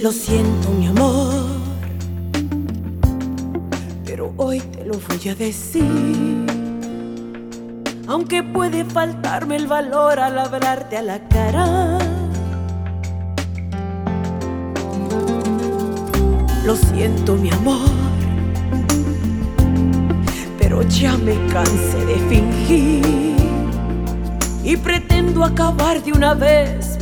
Lo siento, mi amor, pero hoy te lo voy a decir. Aunque puede faltarme el valor al hablarte a la cara, lo siento, mi amor, pero ya me cansé de fingir y pretendo acabar de una vez